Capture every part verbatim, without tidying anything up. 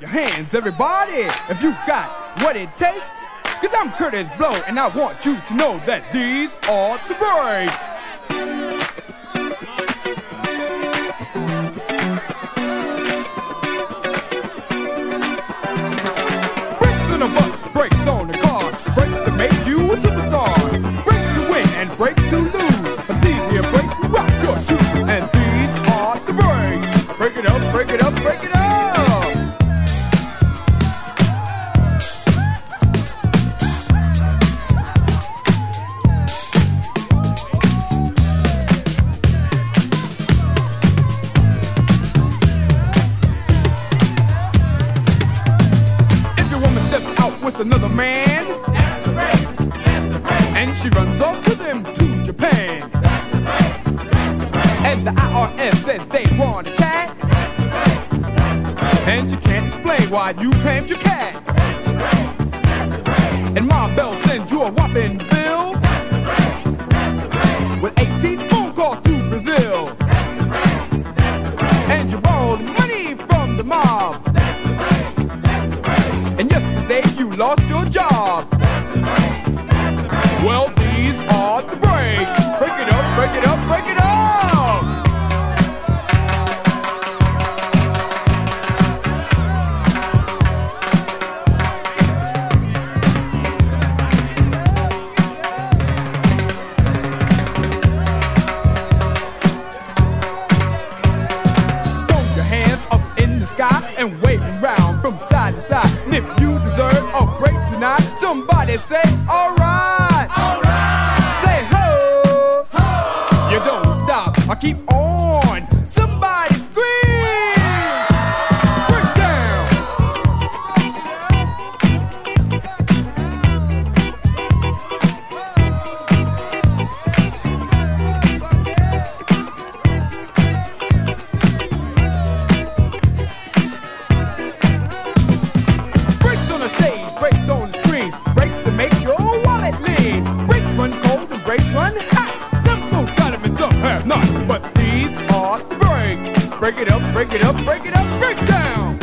your hands, everybody, if you got what it takes. Cause I'm Curtis Blow, and I want you to know that these are the breaks. Brakes on a bus, brakes on the car, brakes to make you a superstar, brakes to win and brakes to lose. But these here brakes will rock your shoes, and these are the breaks. Break it up, break it up, break it up. Another man, that's the race, that's the race. And she runs off to them to Japan, that's the race, that's the race. And the I R S says they want to chat, that's the race, that's the race. And you can't explain why you claimed your cat, that's the race, that's the race. And Ma Bell sends you a whopping bill, that's the race, that's the race. With eighteen phone calls to Brazil, that's the race, that's the race. And you borrowed money from the mob, that's the race, that's the race. And yesterday you lost your job. That's the breaks, that's the breaks. Well, these are the breaks. Break it up, break it up, break it up. Throw your hands up in the sky and wave around from side to side. And if you deserve a break tonight, somebody say, alright, alright. Say ho, ho. You don't stop, I keep on. Somebody scream, break down. Brakes on the stage, brakes on the screen, brakes to make your wallet lean. Brakes run cold and brakes run hot. Some folks got them and some have not, but these are the brakes. Break it up, break it up, break it up, break down.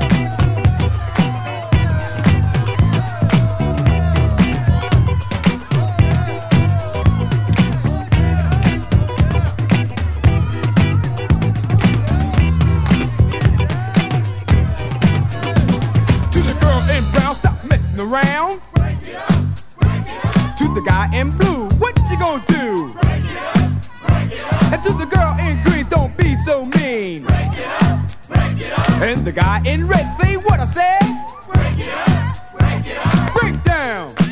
To the girl in brown, stop messing around. Break it up, break it up. To the guy in blue, what you gonna do? Break it up, break it up. And to the girl in green, don't be so mean. Break it up, break it up. And the guy in red, say what I said. Break it up, break it up. Break down.